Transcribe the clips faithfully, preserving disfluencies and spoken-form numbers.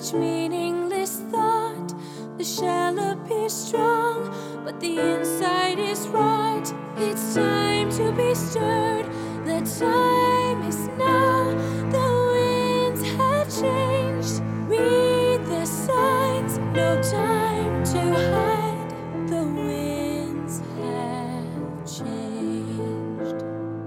each meaningless thought. The shell appears strong, but the inside is rot. It's time to be stirred. The time is now. The winds have changed. Read the signs. No time to hide. The winds have changed.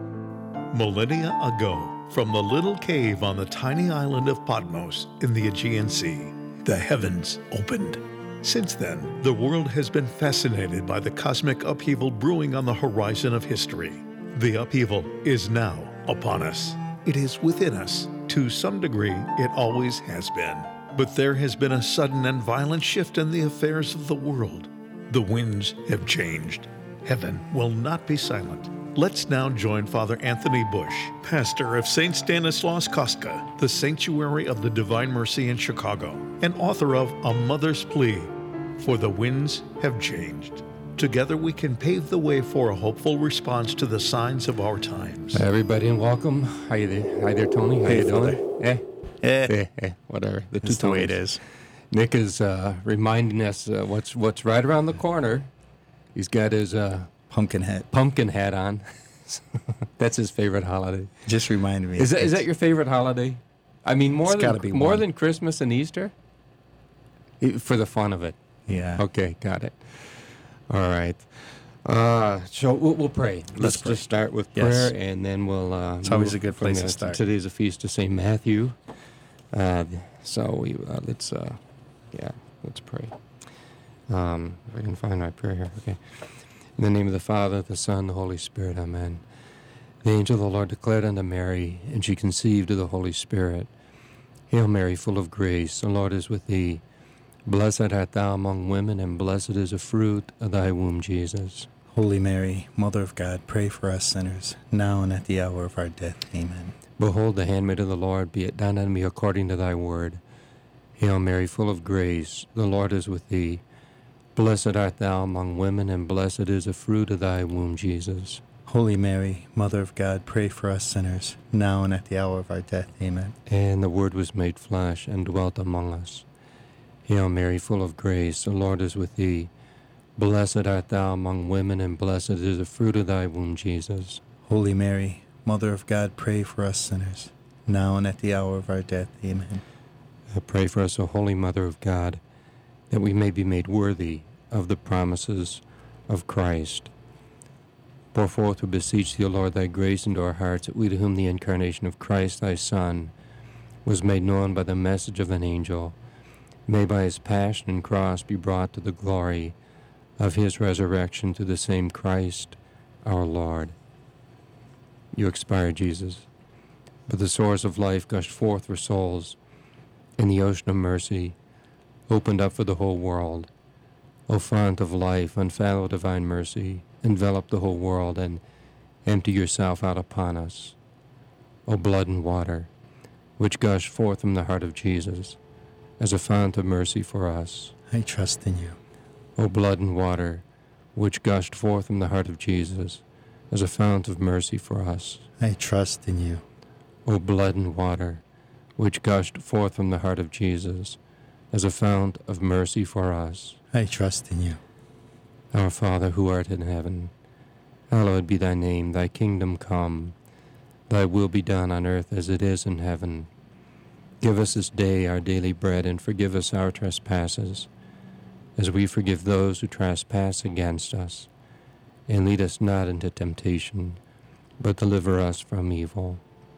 Millennia ago, from the little cave on the tiny island of Patmos in the Aegean Sea, the heavens opened. Since then, the world has been fascinated by the cosmic upheaval brewing on the horizon of history. The upheaval is now upon us. It is within us. To some degree, it always has been. But there has been a sudden and violent shift in the affairs of the world. The winds have changed. Heaven will not be silent. Let's now join Father Anthony Bush, pastor of Saint Stanislaus Kostka, the Sanctuary of the Divine Mercy in Chicago, and author of A Mother's Plea, For the Winds Have Changed. Together we can pave the way for a hopeful response to the signs of our times. Hi, everybody, and welcome. Hi there, hi there, Tony. How Hey, you Father. doing? Eh? Eh, Eh, eh, whatever. The that's two the way it Tonys. is. Nick is uh, reminding us uh, what's what's right around the corner. He's got his uh, Pumpkin hat. pumpkin hat on. That's his favorite holiday. Just reminded me. Is that is that your favorite holiday? I mean, more It's gotta than be more one. than Christmas and Easter. I- For the fun of it. Yeah. Okay, got it. All right. Uh, so we'll, we'll pray. Let's, Let's pray. just start with Yes. prayer, and then we'll. Uh, It's always move a good from place to there. start. Today's a feast of Saint Matthew. Uh, so we uh, let's uh, yeah, let's pray. Um, if I can find my prayer here. Okay. In the name of the Father, the Son, the Holy Spirit. Amen. The angel of the Lord declared unto Mary, and she conceived of the Holy Spirit. Hail Mary, full of grace, the Lord is with thee. Blessed art thou among women, and blessed is the fruit of thy womb, Jesus. Holy Mary, Mother of God, pray for us sinners, now and at the hour of our death. Amen. Behold, the handmaid of the Lord, be it done unto me according to thy word. Hail Mary, full of grace, the Lord is with thee. Blessed art thou among women, and blessed is the fruit of thy womb, Jesus. Holy Mary, Mother of God, pray for us sinners, now and at the hour of our death. Amen. And the Word was made flesh, and dwelt among us. Hail Mary, full of grace, the Lord is with thee. Blessed art thou among women, and blessed is the fruit of thy womb, Jesus. Holy Mary, Mother of God, pray for us sinners, now and at the hour of our death. Amen. I pray for us, O Holy Mother of God, that we may be made worthy of the promises of Christ. Pour forth, we beseech thee, O Lord, thy grace into our hearts, that we to whom the incarnation of Christ, thy Son, was made known by the message of an angel, may by his passion and cross be brought to the glory of his resurrection through the same Christ our Lord. You expired, Jesus, but the source of life gushed forth for souls, and the ocean of mercy opened up for the whole world. O fount of life, unfathomable divine mercy, envelop the whole world and empty yourself out upon us. O blood and water, which gush forth from the heart of Jesus, as a fount of mercy for us. I trust in you. O blood and water, which gushed forth from the heart of Jesus, as a fount of mercy for us. I trust in you. O blood and water, which gushed forth from the heart of Jesus, as a fount of mercy for us. I trust in you. Our Father, who art in heaven, hallowed be thy name. Thy kingdom come. Thy will be done on earth as it is in heaven. Give us this day our daily bread, and forgive us our trespasses, as we forgive those who trespass against us. And lead us not into temptation, but deliver us from evil.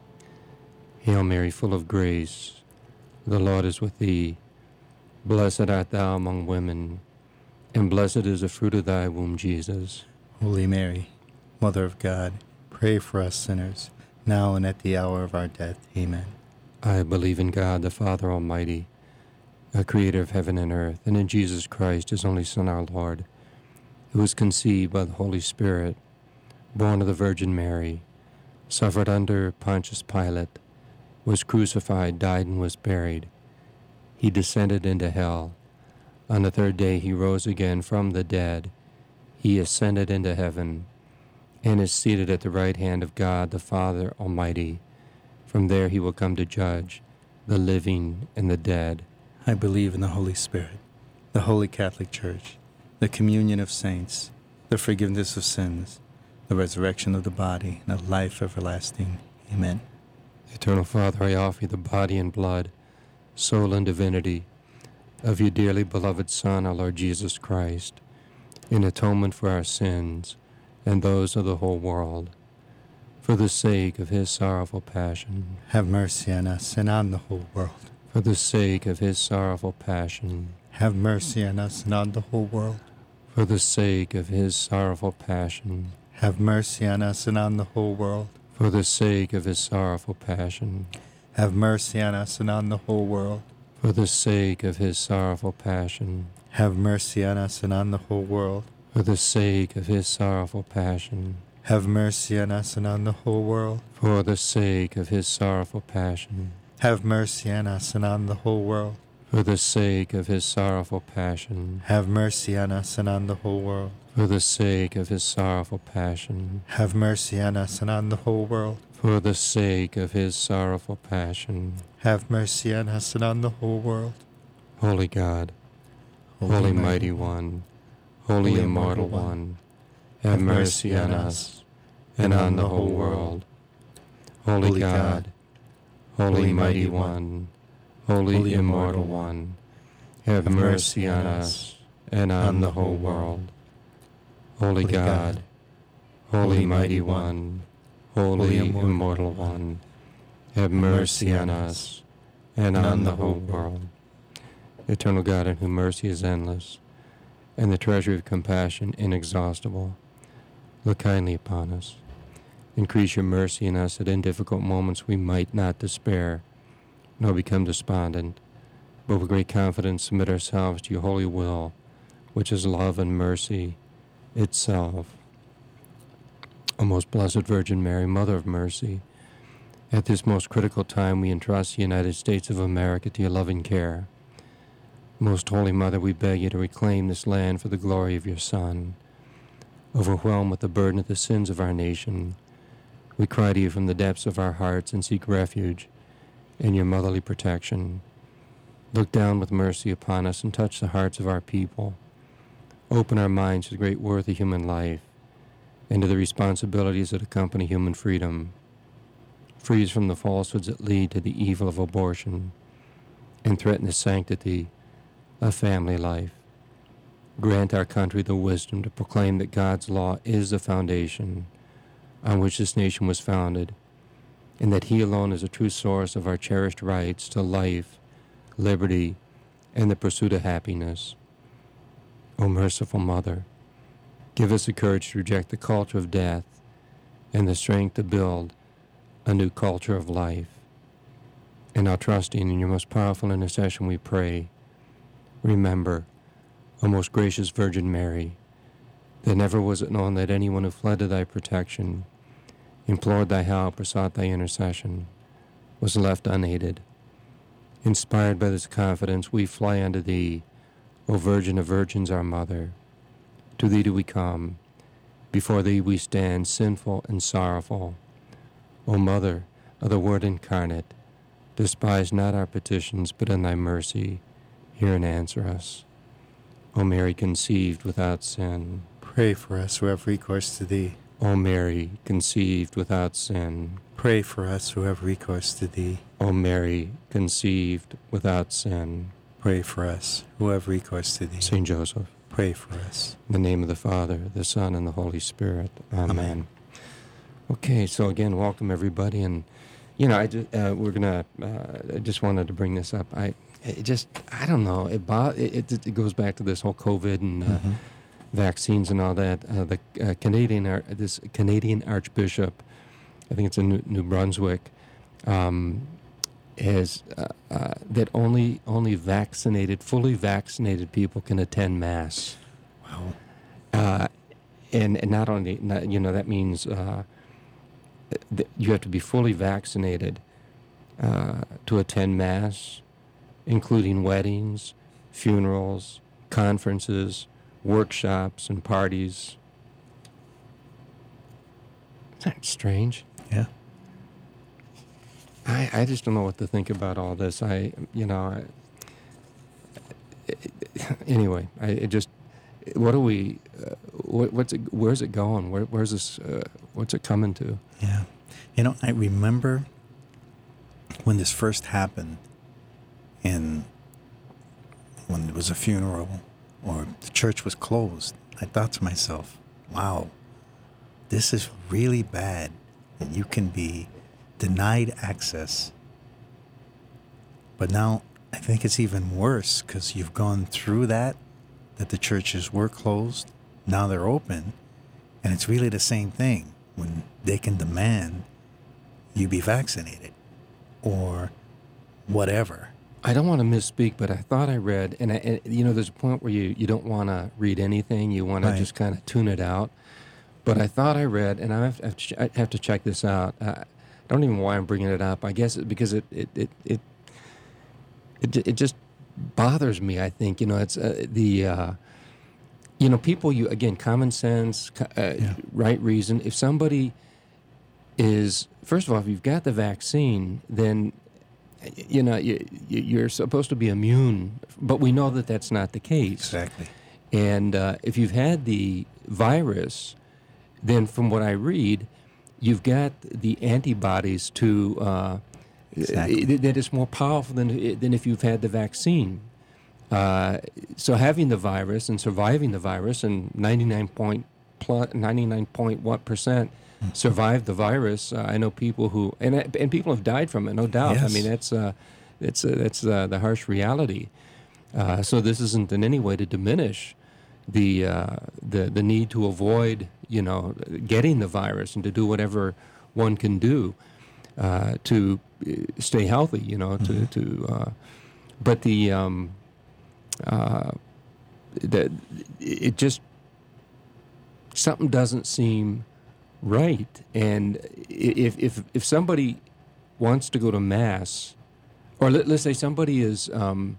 Hail Mary, full of grace, the Lord is with thee. Blessed art thou among women, and blessed is the fruit of thy womb, Jesus. Holy Mary, Mother of God, pray for us sinners, now and at the hour of our death. Amen. I believe in God, the Father Almighty, a creator of heaven and earth, and in Jesus Christ, his only Son, our Lord, who was conceived by the Holy Spirit, born of the Virgin Mary, suffered under Pontius Pilate, was crucified, died, and was buried. He descended into hell. On the third day he rose again from the dead. He ascended into heaven, and is seated at the right hand of God, the Father Almighty. From there he will come to judge the living and the dead. I believe in the Holy Spirit, the Holy Catholic Church, the communion of saints, the forgiveness of sins, the resurrection of the body, and a life everlasting. Amen. Eternal Father, I offer you the body and blood, soul and divinity of your dearly beloved Son, our Lord Jesus Christ, in atonement for our sins and those of the whole world, for the sake of his sorrowful passion. Have mercy on us and on the whole world. For the sake of his sorrowful passion. Have mercy on us and on the whole world. For the sake of his sorrowful passion. Have mercy on us and on the whole world. For the sake of his sorrowful passion. Have mercy on us and on the whole world. For the sake of his sorrowful passion. Have mercy on us and on the whole world. For the sake of his sorrowful passion. Have mercy on us and on the whole world. For the sake of his sorrowful passion. Have mercy on us and on the whole world. For the sake of his sorrowful passion. Have mercy on us and on the whole world. For the sake of his sorrowful passion. Have mercy on us and on the whole world. For the sake of his sorrowful passion. Have mercy on us and on the whole world. Holy God, Holy, Holy Mighty One, Holy, Holy Immortal One, one have mercy on us and on the whole world. Holy, Holy God, God Holy, Holy Mighty One, Holy, Holy Immortal One, have mercy on us and on the whole world. Holy God, Holy Mighty One, Holy Immortal One, have mercy on us and on the whole world. Eternal God, in whom mercy is endless, and the treasure of compassion inexhaustible, look kindly upon us. Increase your mercy in us that in difficult moments we might not despair, nor become despondent, but with great confidence submit ourselves to your holy will, which is love and mercy itself. O most blessed Virgin Mary, Mother of Mercy, at this most critical time we entrust the United States of America to your loving care. Most Holy Mother, we beg you to reclaim this land for the glory of your Son. Overwhelmed with the burden of the sins of our nation, we cry to you from the depths of our hearts and seek refuge in your motherly protection. Look down with mercy upon us and touch the hearts of our people. Open our minds to the great worth of human life and to the responsibilities that accompany human freedom. Free us from the falsehoods that lead to the evil of abortion and threaten the sanctity of family life. Grant our country the wisdom to proclaim that God's law is the foundation on which this nation was founded, and that he alone is the true source of our cherished rights to life, liberty, and the pursuit of happiness. O merciful Mother, give us the courage to reject the culture of death and the strength to build a new culture of life. And now, trusting in your most powerful intercession, we pray, remember, O most gracious Virgin Mary, that never was it known that anyone who fled to thy protection, implored thy help, or sought thy intercession, was left unaided. Inspired by this confidence, we fly unto thee, O Virgin of Virgins, our Mother. To thee do we come. Before thee we stand, sinful and sorrowful. O Mother of the Word incarnate, despise not our petitions, but in thy mercy hear and answer us. O Mary, conceived without sin, pray for us who have recourse to thee. O Mary, conceived without sin, pray for us who have recourse to thee. O Mary, conceived without sin, pray for us who have recourse to thee. Saint Joseph, pray for us. In the name of the Father, the Son, and the Holy Spirit. Amen. Amen. Okay, so again, welcome everybody, and you know, I just, uh, we're gonna. Uh, I just wanted to bring this up. I it just, I don't know. It bo- it, it, it goes back to this whole COVID and uh, mm-hmm. vaccines and all that. Uh, the uh, Canadian, Ar- this Canadian Archbishop, I think it's in New, New Brunswick, um, is uh, uh, that only only vaccinated, fully vaccinated people can attend Mass. Wow. Uh, and and not only, not, you know, that means. Uh, You have to be fully vaccinated uh, to attend Mass, including weddings, funerals, conferences, workshops, and parties. Isn't that strange? Yeah. I, I just don't know what to think about all this. I, you know, I, anyway, I it just what do we? Uh, what, what's it? Where's it going? Where, where's this? Uh, what's it coming to? Yeah, you know, I remember when this first happened, and when there was a funeral or the church was closed. I thought to myself, "Wow, this is really bad. And you can be denied access." But now I think it's even worse because you've gone through that, that the churches were closed, now they're open, and it's really the same thing when they can demand you be vaccinated or whatever. I don't want to misspeak, but I thought I read, and, I, and you know, there's a point where you, you don't want to read anything, you want Right. to just kind of tune it out. But I thought I read, and I have to, I have to, ch- I have to check this out. Uh, I don't even know why I'm bringing it up. I guess it, because it it, it it it it just bothers me. I think you know it's uh, the uh, you know people you again common sense, co- uh, Yeah. right reason. If somebody is first of all, if you've got the vaccine, then you know you, you- you're supposed to be immune, but we know that that's not the case. Exactly. And uh, if you've had the virus, then from what I read, you've got the antibodies to uh, Exactly. uh, that is more powerful than than if you've had the vaccine. Uh, so having the virus and surviving the virus, and ninety-nine point plus ninety-nine point one percent survived the virus. Uh, I know people who and and people have died from it, no doubt. I Yes. mean that's uh, that's uh, that's uh, the harsh reality. Uh, so this isn't in any way to diminish the uh, the the need to avoid you know getting the virus and to do whatever one can do uh, to uh, stay healthy. You know to Mhm. to uh, but the um, uh, the it just something doesn't seem right. And i- if if if somebody wants to go to mass, or let, let's say somebody is um,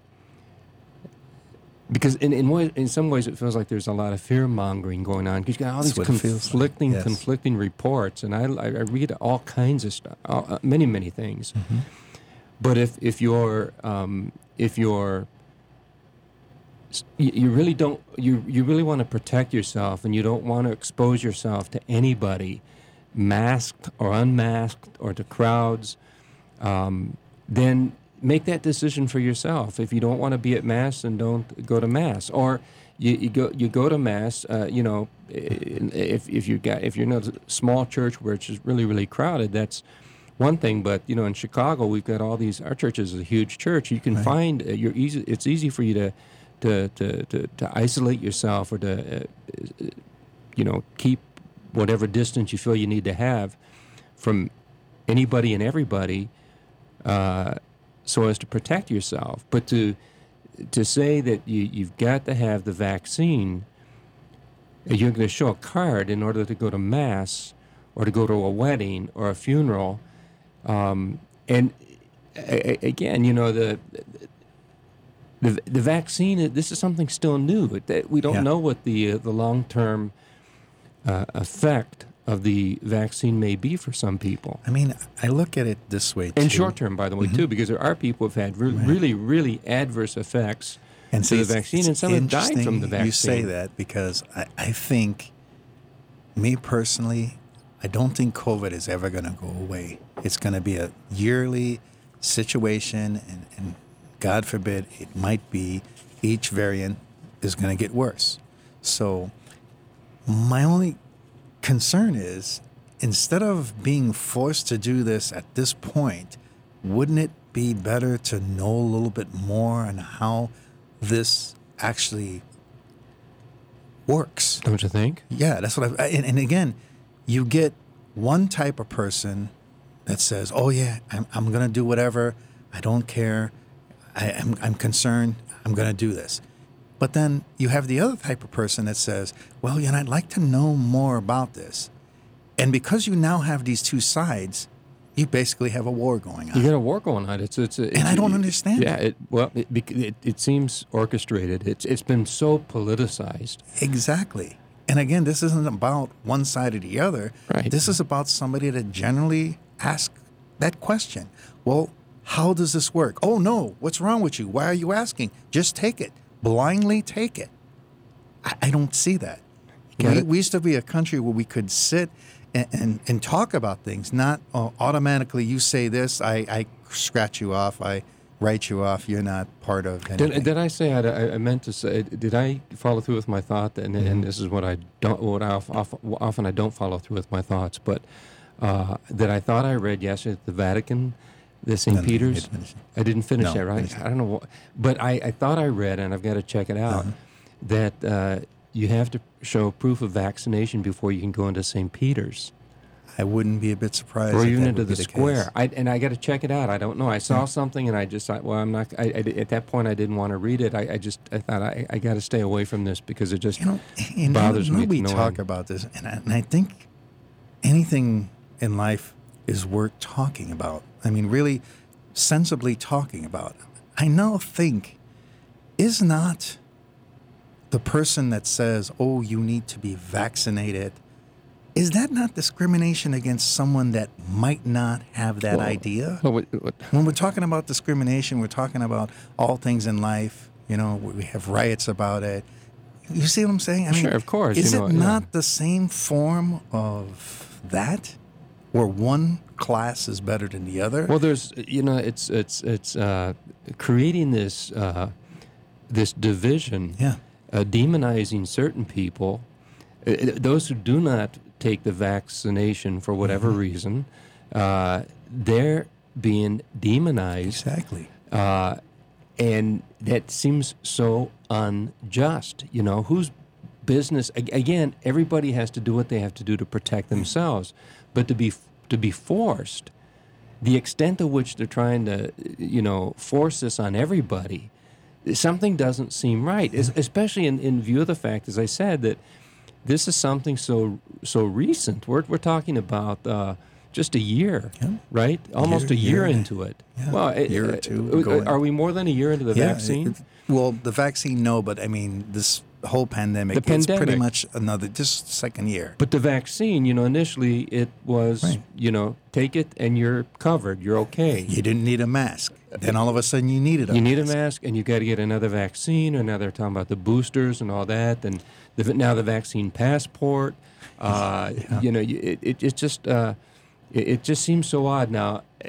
because in in, way, in some ways it feels like there's a lot of fear mongering going on because you got all That's these what it feels like, conflicting yes. conflicting reports, and I I I read all kinds of stuff, all, uh, many many things. Mhm. But if if you're um, if you're you, you really don't you you really want to protect yourself, and you don't want to expose yourself to anybody, masked or unmasked, or to crowds, um, then make that decision for yourself. If you don't want to be at mass, then don't go to mass. Or you, you go you go to mass. Uh, you know, if if you got if you're in a small church where it's just really really crowded, that's one thing. But you know, in Chicago, we've got all these. Our church is a huge church. You can Right. find uh, you're easy. It's easy for you to to to to, to isolate yourself, or to uh, uh, you know keep whatever distance you feel you need to have from anybody and everybody, uh, so as to protect yourself. But to to say that you you've got to have the vaccine, uh, you're going to show a card in order to go to mass, or to go to a wedding or a funeral, um, and a, a- again, you know the. The, the vaccine, this is something still new. It- that We don't Yeah. know what the uh, the long-term uh, effect of the vaccine may be for some people. I mean, I look at it this way, too. And short-term, by the way, too, because there are people who've had re- Right. really, really adverse effects And to see, the it's- vaccine, it's and some have died from the interesting vaccine. You say that because I, I think, me personally, I don't think COVID is ever going to go away. It's going to be a yearly situation, and, and God forbid, it might be each variant is going to get worse. So my only concern is, instead of being forced to do this at this point, wouldn't it be better to know a little bit more on how this actually works? Don't you think? Yeah, that's what I. And, and again, you get one type of person that says, "Oh yeah, I'm I'm gonna do whatever. I don't care. I, I'm I'm concerned. I'm gonna do this." But then you have the other type of person that says, "Well, you know, I'd like to know more about this." And because you now have these two sides, you basically have a war going on. You got a war going on. It's it's, it's And I don't understand Yeah, it, well, it, bec- it it seems orchestrated. It's it's been so politicized. Exactly. And again, this isn't about one side or the other. Right. This is about somebody that generally asks that question. Well, how does this work? Oh, no. What's wrong with you? Why are you asking? Just take it. blindly take it. I, I don't see that. Get We, it? we used to be a country where we could sit and, and, and talk about things, not uh, automatically you say this, I, I scratch you off, I write you off, you're not part of anything. Did, did I say I, I meant to say? Did I follow through with my thought? And, Mm-hmm. and this is what I don't. What I of- of- often I don't follow through with my thoughts. But uh, that I thought I read yesterday at the Vatican, the Saint No, no, you Peter's. didn't finish it. I didn't finish No, that, right? finish it. I don't know. What, but I, I thought I read, and I've got to check it out, Uh-huh. that uh, you have to show proof of vaccination before you can go into Saint Peter's. I wouldn't be a bit surprised. Or if even that into would the be square. case. I, and I got to check it out. I don't know. I saw something and I just thought, well, I'm not. I, I, at that point, I didn't want to read it. I, I just I thought I, I got to stay away from this because it just You know, you know, bothers now me. we knowing- talk about this, and I, and I think anything in life is worth talking about. I mean, really sensibly talking about. I now think, is not the person that says, oh, you need to be vaccinated, is that not discrimination against someone that might not have that Well, idea? Well, what, what, When we're talking about discrimination, we're talking about all things in life. You know, we have riots about it. You see what I'm saying? I mean, Sure, of course, Is you know, it yeah. not the same form of that, where one class is better than the other? well, there's you know, it's it's it's uh, creating this uh, this division, Yeah. uh, demonizing certain people, uh, uh, those who do not take the vaccination for whatever Mm-hmm. reason, uh, they're being demonized. Exactly. Uh, and that seems so unjust. You know, whose business? ag- Again, everybody has to do what they have to do to protect themselves, but to be to be forced, the extent to which they're trying to, you know, force this on everybody, something doesn't seem right. Es- Especially in, in view of the fact, as I said, that this is something so so recent. We're we're talking about uh, just a year, Yeah. right? Almost Year- a year year. into it. Yeah, Well, a year or uh, two uh, going. Are we more than a year into the Yeah, vaccine? it- well, the vaccine, no, but I mean, this whole pandemic, The it's pretty pandemic. much another, just second year. But the vaccine, you know, initially it was, Right. you know, take it and you're covered. You're okay. You didn't need a mask. Then all of a sudden you needed a You mask. need a mask, and you got to get another vaccine. And now they're talking about the boosters and all that, and the, now the vaccine passport. Uh, You know, you- it it, it just uh, it, it just seems so odd. Now, uh,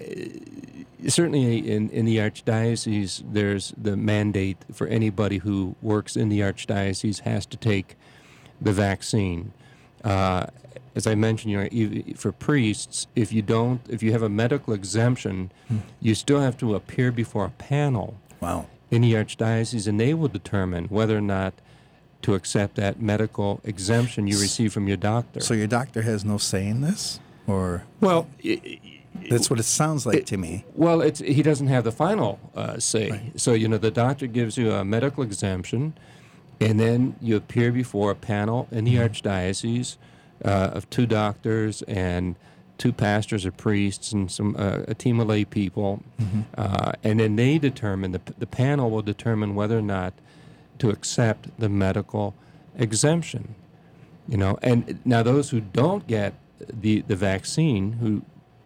certainly in in the archdiocese, there's the mandate for anybody who works in the archdiocese has to take the vaccine. Uh, as I mentioned, you know, ev- for priests, if you don't, if you have a medical exemption, you still have to appear before a panel Wow. in the archdiocese, and they will determine whether or not to accept that medical exemption you receive from your doctor. So your doctor has no say in this? Or well, i- i- that's what it sounds like it- to me. well, it's he doesn't have the final uh, say. Right. So you know, the doctor gives you a medical exemption, and then you appear before a panel in the archdiocese uh, of two doctors and two pastors or priests and some uh, a team of lay people, uh, and then they determine the the panel will determine whether or not to accept the medical exemption. You know, and now those who don't get the the vaccine, who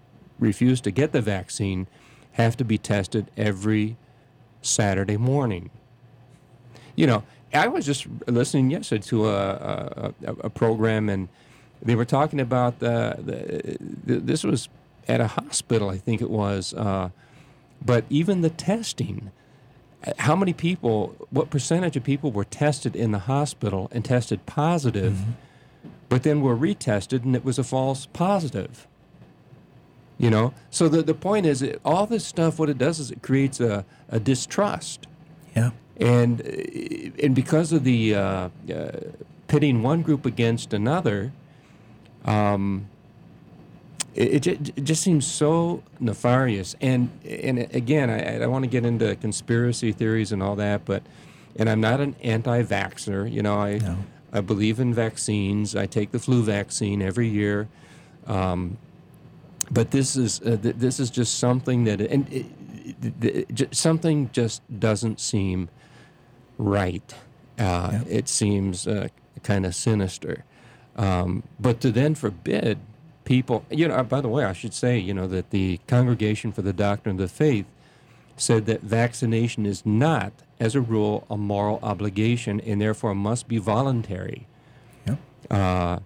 refuse to get the vaccine, have to be tested every Saturday morning. You know, I was just listening yesterday to a a, a, a program, and they were talking about the, the, the this was at a hospital, I think it was, uh, but even the testing. How many people, what percentage of people were tested in the hospital and tested positive, but then were retested and it was a false positive? You know? So the, the point is, it, all this stuff, what it does is it creates a, a distrust. Yeah. And, uh, and because of the uh, uh, pitting one group against another, um, it, it, ju- it just seems so nefarious. And and again, I, I don't want to get into conspiracy theories and all that, but and I'm not an anti-vaxxer. You know, I No. I believe in vaccines. I take the flu vaccine every year. Um, but this is uh, th- this is just something that and it, it, it, ju- something just doesn't seem right. Uh, Yeah. It seems uh, kind of sinister. Um, but to then forbid people, you know, uh, by the way, I should say, you know, that the Congregation for the Doctrine of the Faith said that vaccination is not as a rule, a moral obligation and therefore must be voluntary. Yep. Uh,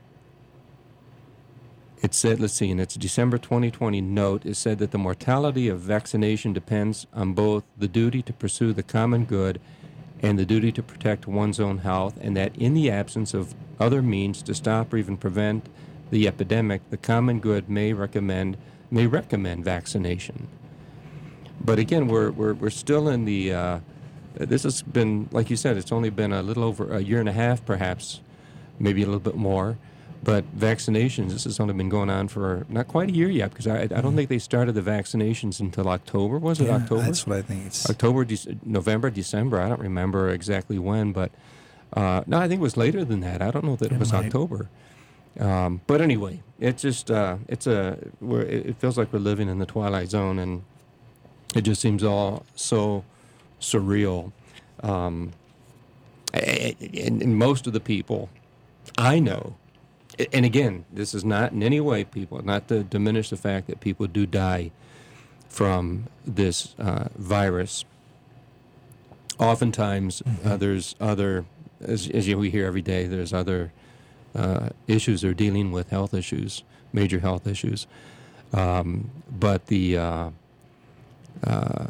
it said, let's see, in its December twenty twenty note, it said that the mortality of vaccination depends on both the duty to pursue the common good and the duty to protect one's own health, and that in the absence of other means to stop or even prevent the epidemic, the common good may recommend may recommend vaccination. But again, we're we're we're still in the. Uh, this has been, like you said, it's only been a little over a year and a half, perhaps, maybe a little bit more. But vaccinations, this has only been going on for not quite a year yet, because I, I don't think they started the vaccinations until October. Was it Yeah, October? That's what I think. It's October, De- November, December. I don't remember exactly when, but uh, no, I think it was later than that. I don't know that it, It was might. October. Um, but anyway, it's just uh, it's a we're, it feels like we're living in the twilight zone, and it just seems all so surreal. Um, and, and most of the people I know. And again, this is not in any way, people, not to diminish the fact that people do die from this uh, virus. Oftentimes, mm-hmm. uh, there's other, as, as you, we hear every day, there's other uh, issues they're dealing with, health issues, major health issues. Um, but the, uh, uh,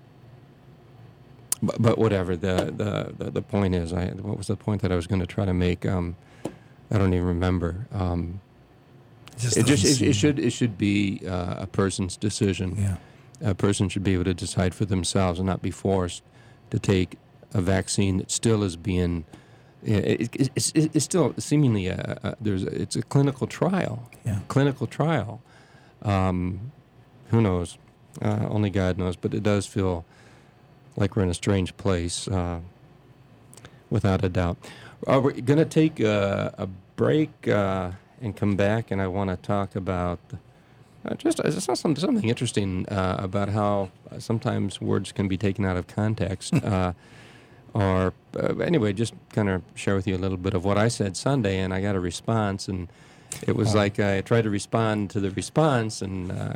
but, but whatever, the, the, the, the point is, I, what was the point that I was going to try to make? Um, I don't even remember. Um, just it just it, seem- it should it should be uh, a person's decision. Yeah. A person should be able to decide for themselves and not be forced to take a vaccine that still is being. It, it, it's, it's still seemingly a, a there's a, it's a clinical trial. Yeah. Clinical trial. Um, who knows? Uh, only God knows. But it does feel like we're in a strange place, uh, without a doubt. Uh, we're going to take a, a break uh, and come back, and I want to talk about uh, just uh, something, something interesting uh, about how uh, sometimes words can be taken out of context. uh, or uh, anyway, just kind of share with you a little bit of what I said Sunday, and I got a response, and it was Oh. like I tried to respond to the response, and uh,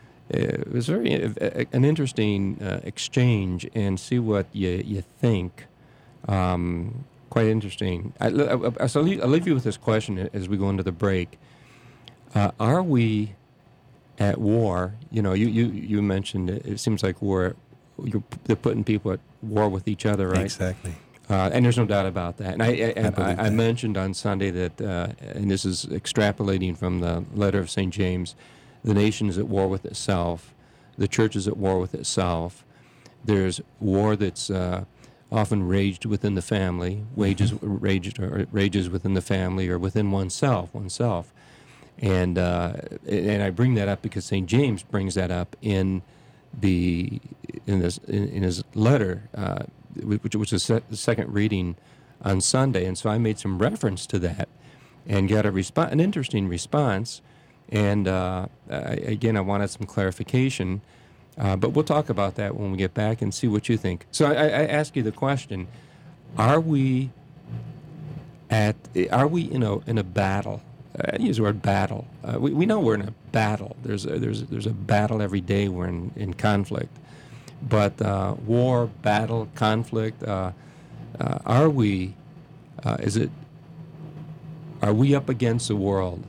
it was very uh, an interesting uh, exchange, and see what you you think. Um, Quite interesting. I, I, I, so I'll leave, I'll leave you with this question as we go into the break. Uh, are we at war? You know, you, you, you mentioned it, it seems like we're, you're, they're putting people at war with each other, right? Exactly. Uh, and there's no doubt about that. And I, I, I I, believe I that. mentioned on Sunday that, uh, and this is extrapolating from the letter of Saint James, the nation is at war with itself. The church is at war with itself. There's war that's uh, often raged within the family, wages raged or rages within the family or within oneself, oneself. And uh, and I bring that up because Saint James brings that up in the in this in, in his letter, uh, which which was the second reading on Sunday. And so I made some reference to that, and got a response, an interesting response. And uh, I, again, I wanted some clarification. Uh, but we'll talk about that when we get back and see what you think. So I, I ask you the question: Are we at? Are we in a in a battle? Uh, I use the word battle. Uh, we we know we're in a battle. There's a, there's there's a battle every day. We're in, in conflict, but uh, war, battle, conflict. Uh, uh, are we? Uh, is it? Are we up against the world?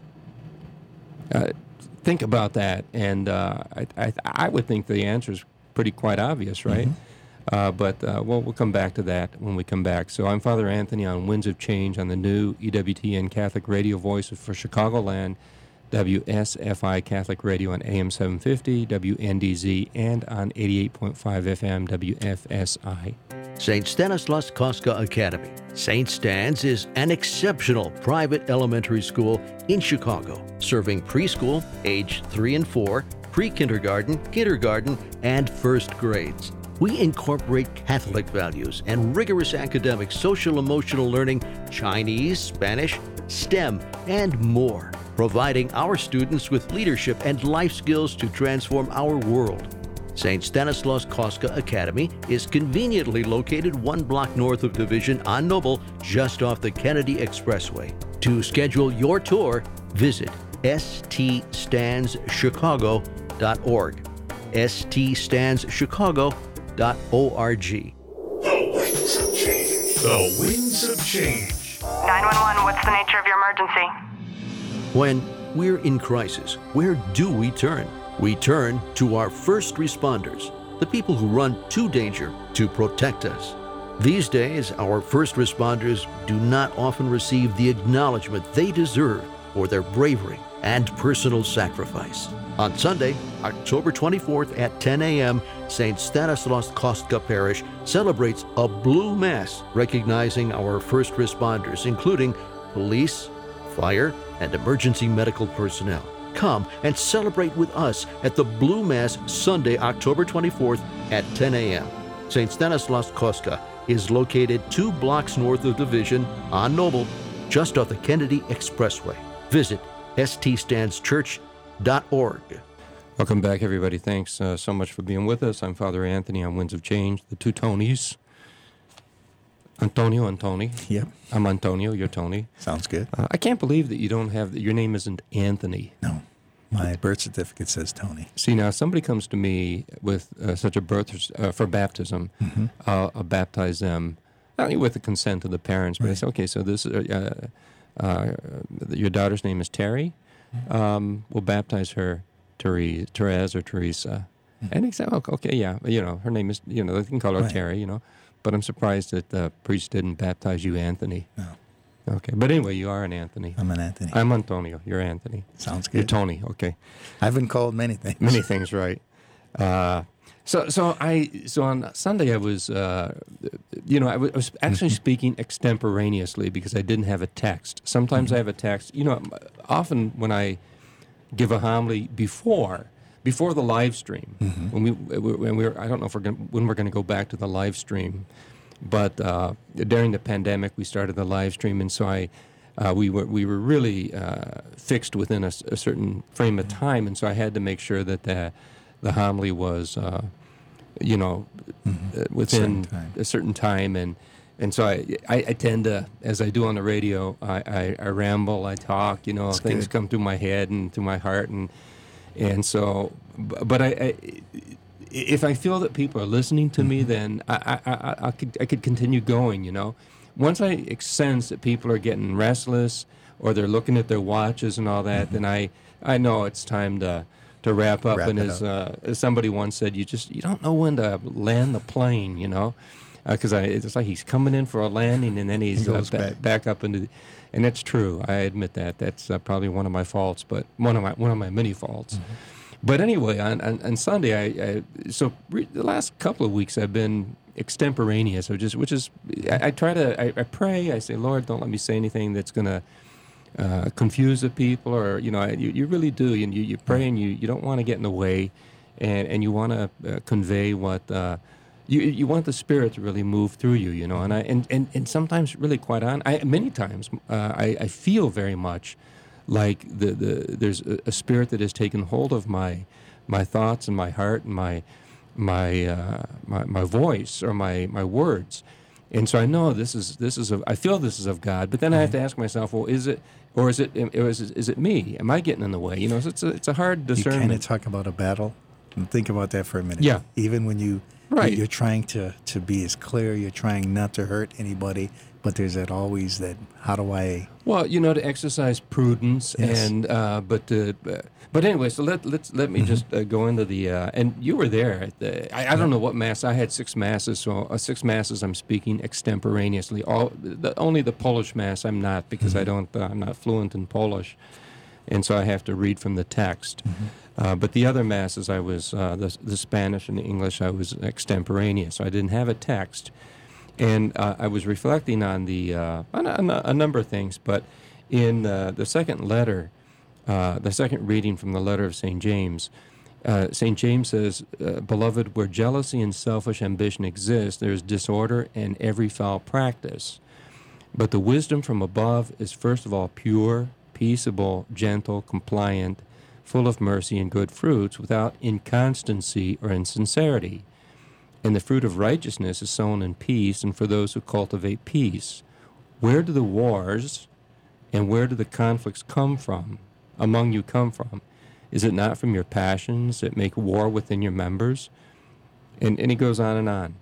Uh, Think about that, and uh, I, I, I would think the answer is pretty quite obvious, right? Mm-hmm. Uh, but uh, well, we'll come back to that when we come back. So I'm Father Anthony on Winds of Change on the new E W T N Catholic Radio Voice for Chicagoland, W S F I Catholic Radio on A M seven fifty, W N D Z, and on eighty-eight point five F M, W F S I. Saint Stanislaus Kostka Academy. Saint Stan's is an exceptional private elementary school in Chicago, serving preschool, age three and four, pre-kindergarten, kindergarten, and first grades. We incorporate Catholic values and rigorous academic social-emotional learning, Chinese, Spanish, STEM, and more, providing our students with leadership and life skills to transform our world. Saint Stanislaus Kostka Academy is conveniently located one block north of Division on Noble, just off the Kennedy Expressway. To schedule your tour, visit s t stands chicago dot org. s t stands chicago dot org. The Winds of Change. nine one one, what's the nature of your emergency? When we're in crisis, where do we turn? We turn to our first responders, the people who run to danger to protect us. These days, our first responders do not often receive the acknowledgement they deserve for their bravery and personal sacrifice. On Sunday, October twenty-fourth at ten a.m., Saint Stanislaus Kostka Parish celebrates a Blue Mass recognizing our first responders, including police, fire, and emergency medical personnel. Come and celebrate with us at the Blue Mass Sunday, October twenty-fourth at ten a.m. Saint Stanislaus Kostka is located two blocks north of Division on Noble, just off the Kennedy Expressway. Visit s t stands church dot org. Welcome back, everybody. Thanks uh, so much for being with us. I'm Father Anthony on Winds of Change, the two Tonys. Antonio and Tony. Yep. I'm Antonio, you're Tony. Sounds good. Uh, I can't believe that you don't have, your name isn't Anthony. No. My birth certificate says Tony. See, now, somebody comes to me with uh, such a birth, uh, for baptism, Mm-hmm. uh, I'll baptize them, not only with the consent of the parents, but I Right. say, okay, so this, uh, uh, your daughter's name is Terry. Um, we'll baptize her Therese, Therese or Teresa. Mm-hmm. And he said, oh, okay, yeah, you know, her name is, you know, they can call her Right. Terry, you know. But I'm surprised that the priest didn't baptize you Anthony. No. Okay, but anyway, you are an Anthony. I'm an Anthony. I'm Antonio. You're Anthony. Sounds You're good. Tony. Okay, I've been called many things. many things, right? Uh, so, so I, so on Sunday I was, uh, you know, I was, I was actually speaking extemporaneously because I didn't have a text. Sometimes I have a text. You know, often when I give a homily before. Before the live stream, Mm-hmm. when we when we were, I don't know if we're gonna, when we're going to go back to the live stream, but uh, during the pandemic we started the live stream, and so I uh, we were we were really uh, fixed within a, s- a certain frame of time, and so I had to make sure that the the homily was, uh, you know, uh, within Certain time. a certain time, and and so I, I I tend to, as I do on the radio, I I, I ramble, I talk, you know, That's things good. come through my head and through my heart, and. And so, b- but I, I, if I feel that people are listening to me, then I, I, I, I could, I could continue going. You know, once I sense that people are getting restless or they're looking at their watches and all that, then I, I know it's time to, to wrap up. Wrap and it as, uh, as somebody once said, you just, you don't know when to land the plane. You know, because I, it's like he's coming in for a landing and then he's He goes uh, ba- back. back up into. The, And that's true. I admit that. That's uh, probably one of my faults, but one of my one of my many faults. Mm-hmm. But anyway, on, on, on Sunday, I, I so re- the last couple of weeks I've been extemporaneous, or just which is I, I try to I, I pray. I say, Lord, don't let me say anything that's gonna uh, confuse the people, or you know, I, you, you really do. And you, you pray, and you, you don't want to get in the way, and and you want to uh, convey what. Uh, You, you want the Spirit to really move through you, you know, and I and, and, and sometimes really quite on I many times uh, I, I feel very much like the, the there's a, a spirit that has taken hold of my my thoughts and my heart and my my uh, my, my voice or my, my words, and so I know this is this is a, I feel this is of God, but then I have to ask myself, well, is it or is it or is it, is it me? Am I getting in the way? You know, so it's a, it's a hard You discernment. kind of talk about a battle. And think about that for a minute. Yeah. Even when you, Right. you're trying to, to be as clear, you're trying not to hurt anybody, but there's that always that, how do I, Well, you know, to exercise prudence, Yes. and uh, but uh, uh, but anyway, so let let's let me just uh, go into the uh, and you were there. At the, I, I don't know what mass I had. Six masses, so uh, six masses. I'm speaking extemporaneously. All the, only the Polish mass I'm not because I don't. Uh, I'm not fluent in Polish, and so I have to read from the text. Uh, but the other masses, I was uh, the the Spanish and the English. I was extemporaneous, so I didn't have a text. And uh, I was reflecting on the uh, on a, on a, a number of things, but in uh, the second letter, uh, the second reading from the letter of Saint James, uh, Saint James says, uh, "Beloved, where jealousy and selfish ambition exist, there is disorder and every foul practice. But the wisdom from above is first of all pure, peaceable, gentle, compliant, full of mercy and good fruits, without inconstancy or insincerity. And the fruit of righteousness is sown in peace, and for those who cultivate peace. Where do the wars and where do the conflicts come from, among you come from? Is it not from your passions that make war within your members?" And, and he goes on and on.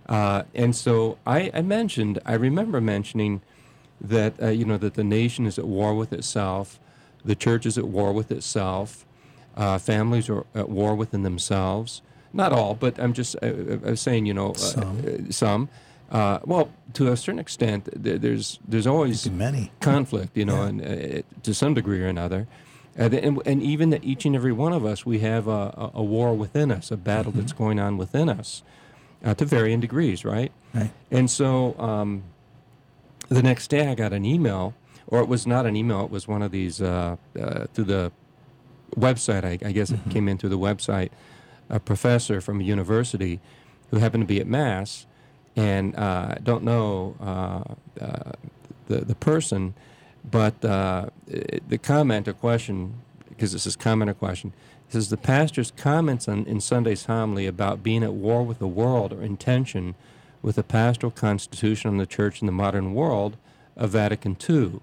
Uh, and so I, I mentioned, I remember mentioning that, uh, you know, that the nation is at war with itself, the church is at war with itself, uh, families are at war within themselves. Not all, but I'm just uh, uh, saying, you know, uh, Some. Uh, some. Uh, well, to a certain extent, th- there's there's always Could be many. conflict, you know, Yeah. and uh, to some degree or another. Uh, th- and, and even that each and every one of us, we have a, a, a war within us, a battle Mm-hmm. that's going on within us, uh, to varying degrees, right? Right. And so um, the next day I got an email, or it was not an email, it was one of these, uh, uh, through the website, I, I guess Mm-hmm. it came in through the website, a professor from a university who happened to be at Mass, and uh, I don't know uh, uh, the, the person, but uh, the comment or question, because this is comment or question, it says the pastor's comments on, in Sunday's homily about being at war with the world are in tension with the pastoral constitution on the church in the modern world of Vatican Two.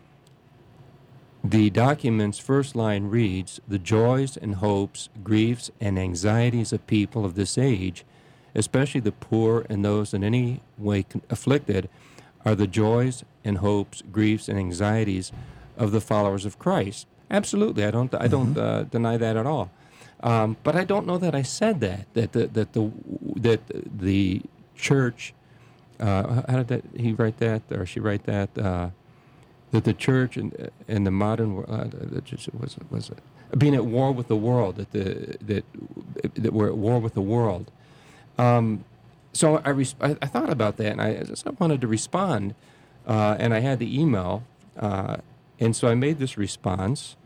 The document's first line reads, "The joys and hopes, griefs and anxieties of people of this age, especially the poor and those in any way con- afflicted, are the joys and hopes, griefs and anxieties of the followers of Christ." Absolutely, I don't, I don't uh, deny that at all. Um, but I don't know that I said that. That the that the that the church. Uh, how did that, he write that, or she write that? Uh, that the church and and the modern world uh, was was it, being at war with the world. That the that that we're at war with the world. Um, so I, res- I I thought about that, and I just I wanted to respond, uh, and I had the email, uh, and so I made this response.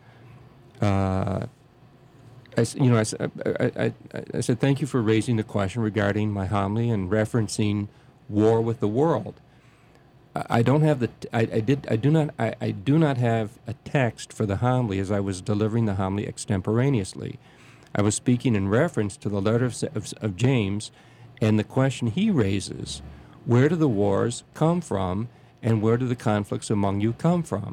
Uh, I, s- you know, I, s- I, I, I said, thank you for raising the question regarding my homily and referencing war with the world. I, I don't have the, t- I, I did, I do not, I, I do not have a text for the homily as I was delivering the homily extemporaneously. I was speaking in reference to the letter of, S- of, of James and the question he raises, where do the wars come from and where do the conflicts among you come from?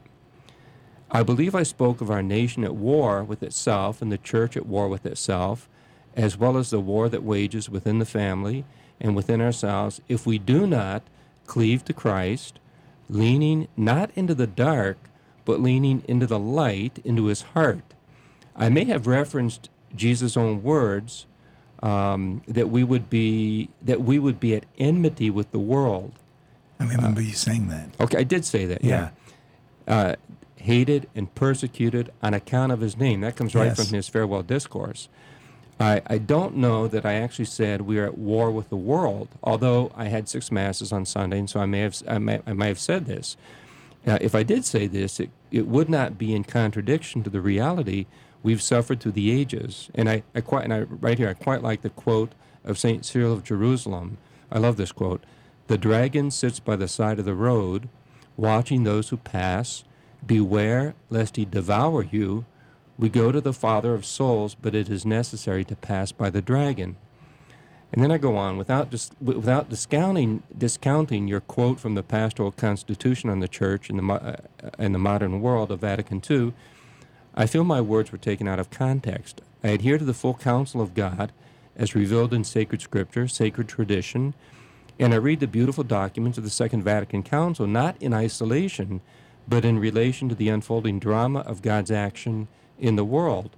I believe I spoke of our nation at war with itself and the church at war with itself, as well as the war that wages within the family and within ourselves if we do not cleave to Christ, leaning not into the dark, but leaning into the light, into his heart. I may have referenced Jesus' own words um, that we would be that we would be at enmity with the world. I remember you saying that. Okay, I did say that. Yeah. Uh, hated and persecuted on account of his name. That comes right Yes. from his farewell discourse. I, I don't know that I actually said we are at war with the world, although I had six masses on Sunday, and so I may have I may, I may have said this. Uh, if I did say this, it, it would not be in contradiction to the reality we've suffered through the ages. And I, I quite and I right here I quite like the quote of Saint Cyril of Jerusalem. I love this quote. "The dragon sits by the side of the road, watching those who pass. Beware lest he devour you. We go to the Father of souls, but it is necessary to pass by the dragon." And then I go on, without dis- without discounting discounting your quote from the Pastoral Constitution on the Church in the mo- uh, in the modern world of Vatican Two. I feel my words were taken out of context. I adhere to the full counsel of God, as revealed in sacred Scripture, sacred tradition, and I read the beautiful documents of the Second Vatican Council not in isolation, but in relation to the unfolding drama of God's action in the world.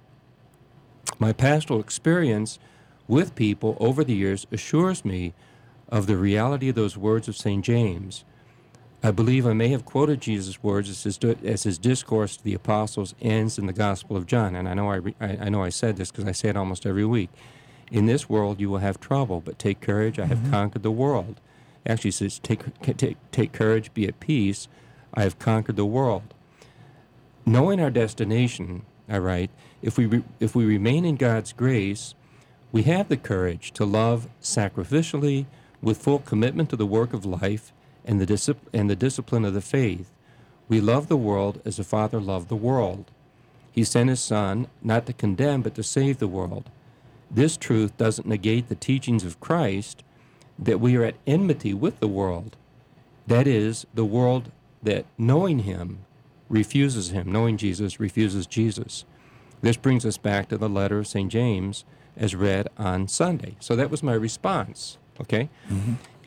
My pastoral experience with people over the years assures me of the reality of those words of Saint James. I believe I may have quoted Jesus' words as his, as his discourse to the apostles ends in the Gospel of John, and I know I, re, I, I know I said this because I say it almost every week. In this world you will have trouble, but take courage, I have mm-hmm. conquered the world. Actually, it says, take, take, take courage, be at peace, I have conquered the world. Knowing our destination, I write, if we re, if we remain in God's grace, we have the courage to love sacrificially with full commitment to the work of life and the, discipl- and the discipline of the faith. We love the world as the Father loved the world. He sent his Son not to condemn but to save the world. This truth doesn't negate the teachings of Christ that we are at enmity with the world. That is, the world that, knowing him, refuses him. Knowing Jesus, refuses Jesus. This brings us back to the letter of Saint James as read on Sunday. So that was my response, okay? Mm-hmm.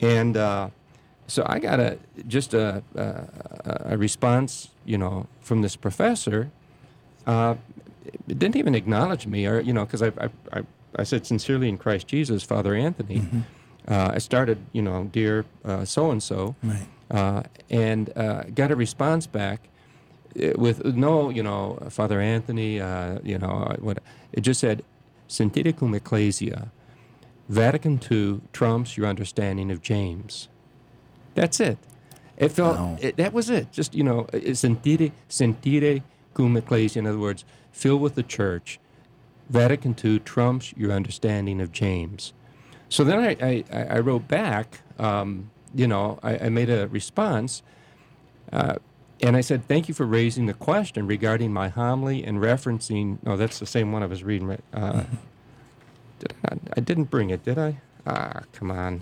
And uh, so I got a just a, a, a response, you know, from this professor. Uh, it didn't even acknowledge me, or you know, because I, I I I said sincerely in Christ Jesus, Father Anthony. Mm-hmm. Uh, I started, you know, dear uh, so and so, Right. uh, and uh, got a response back uh, with no, you know, Father Anthony, uh, you know, what it just said, Sentite cum Ecclesia, Vatican two trumps your understanding of James. That's it. It felt Wow. it, that was it. Just, you know, Sentite Sentite cum Ecclesia. In other words, fill with the church. Vatican two trumps your understanding of James. So then I, I, I wrote back, um, you know, I, I made a response, uh, and I said, thank you for raising the question regarding my homily and referencing, no, that's the same one I was reading, right? Uh, mm-hmm. did I, not, I didn't bring it, did I? Ah, come on.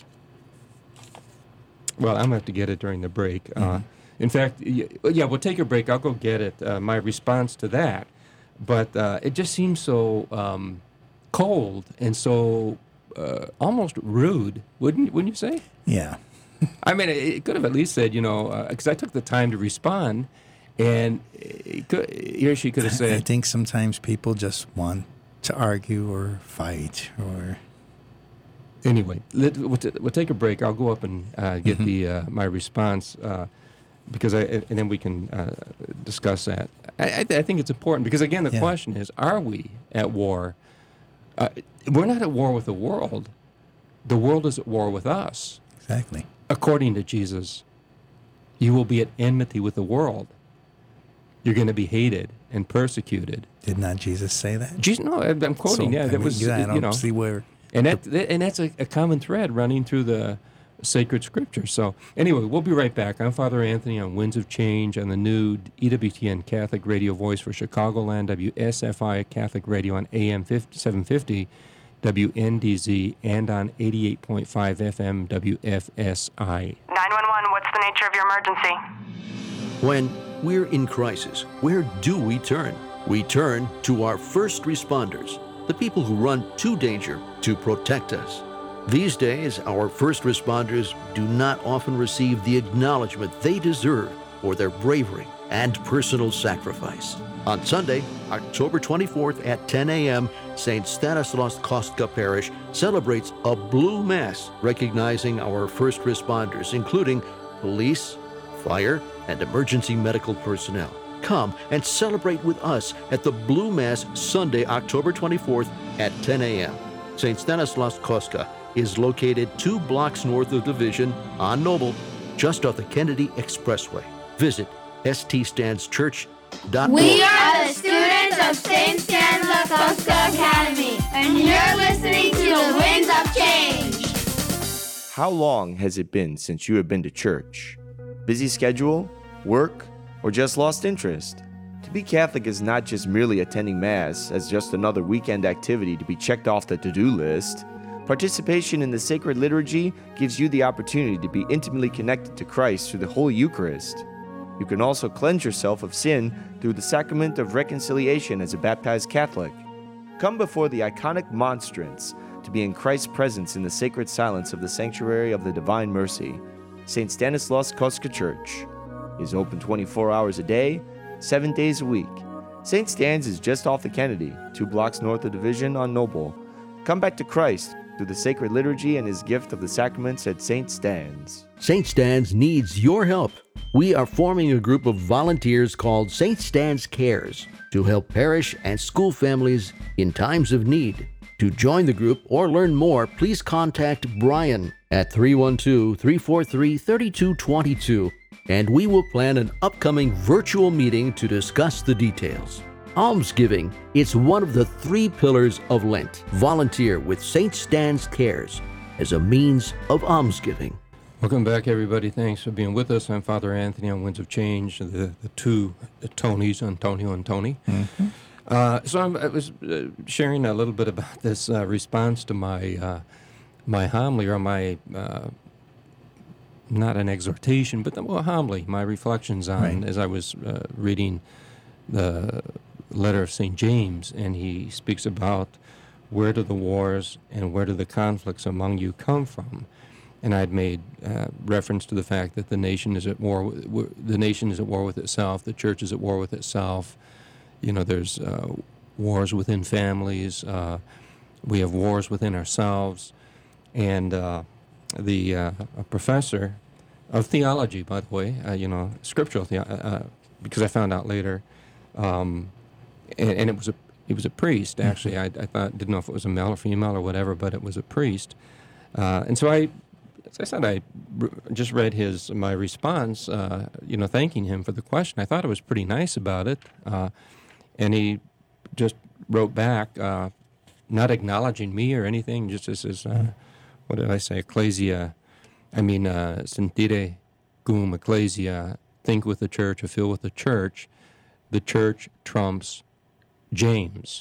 Well, I'm going to have to get it during the break. Mm-hmm. Uh, in fact, yeah, we'll take a break. I'll go get it, uh, my response to that. But uh, it just seems so um, cold and so uh, almost rude, wouldn't wouldn't you say? Yeah. I mean, it, it could have at least said, you know, because uh, I took the time to respond, and it could, he or she could have said. I think sometimes people just want to argue or fight or. Anyway, let, we'll, t- we'll take a break. I'll go up and uh, get mm-hmm. the uh, my response. Uh, Because I, and then we can uh, discuss that. I, I, I think it's important because, again, the yeah. question is, are we at war? Uh, we're not at war with the world. The world is at war with us. Exactly. According to Jesus, you will be at enmity with the world. You're going to be hated and persecuted. Did not Jesus say that? Jesus, no, I'm quoting. So, yeah, I that mean, was, yeah, I don't you know. see where. And, that, that, and that's a, a common thread running through the sacred scripture. So anyway, we'll be right back. I'm Father Anthony on Winds of Change on the new E W T N Catholic Radio Voice for Chicagoland, W S F I Catholic Radio on A M seven fifty, W N D Z, and on eighty-eight point five F M W F S I. nine one one, what's the nature of your emergency? When we're in crisis, where do we turn? We turn to our first responders, the people who run to danger to protect us. These days, our first responders do not often receive the acknowledgement they deserve for their bravery and personal sacrifice. On Sunday, October twenty-fourth at ten a.m., Saint Stanislaus Kostka Parish celebrates a Blue Mass recognizing our first responders, including police, fire, and emergency medical personnel. Come and celebrate with us at the Blue Mass Sunday, October twenty-fourth at ten a.m. Saint Stanislaus Kostka is located two blocks north of Division on Noble, just off the Kennedy Expressway. Visit s t stands church dot org. We are the students of Saint Stanislaus Kostka Academy, and you're listening to the Winds of Change. How long has it been since you have been to church? Busy schedule, work, or just lost interest? To be Catholic is not just merely attending Mass as just another weekend activity to be checked off the to-do list. Participation in the sacred liturgy gives you the opportunity to be intimately connected to Christ through the Holy Eucharist. You can also cleanse yourself of sin through the sacrament of reconciliation as a baptized Catholic. Come before the iconic monstrance to be in Christ's presence in the sacred silence of the sanctuary of the Divine Mercy. Saint Stanislaus Kostka Church is open twenty-four hours a day, seven days a week. Saint Stan's is just off the Kennedy, two blocks north of Division on Noble. Come back to Christ through the sacred liturgy and his gift of the sacraments at Saint Stan's. Saint Stan's needs your help. We are forming a group of volunteers called Saint Stan's Cares to help parish and school families in times of need. To join the group or learn more, please contact Brian at three one two, three four three, three two two two, and we will plan an upcoming virtual meeting to discuss the details. Almsgiving is one of the three pillars of Lent. Volunteer with Saint Stan's Cares as a means of almsgiving. Welcome back, everybody. Thanks for being with us. I'm Father Anthony on Winds of Change, the, the two Tonys, Antonio and Tony. Mm-hmm. Uh, so I'm, I was uh, sharing a little bit about this uh, response to my uh, my homily, or my, uh, not an exhortation, but the, well, homily, my reflections on, right. as I was uh, reading the letter of Saint James, and he speaks about where do the wars and where do the conflicts among you come from. and I'd made uh, reference to the fact that the nation is at war. W- the nation is at war with itself. The church is at war with itself. You know, there's uh, wars within families. Uh, we have wars within ourselves. And uh, the uh, a professor of theology, by the way, uh, you know, scriptural theology, uh, because I found out later, um, and, and it was a he was a priest actually. Mm-hmm. I, I thought didn't know if it was a male or female or whatever, but it was a priest. Uh, and so I, as I said, I r- just read his my response, uh, you know, thanking him for the question. I thought it was pretty nice about it, uh, and he just wrote back, uh, not acknowledging me or anything, just as his, uh, what did I say, ecclesia, I mean, uh, sentire cum ecclesia, think with the church or feel with the church. The church trumps James.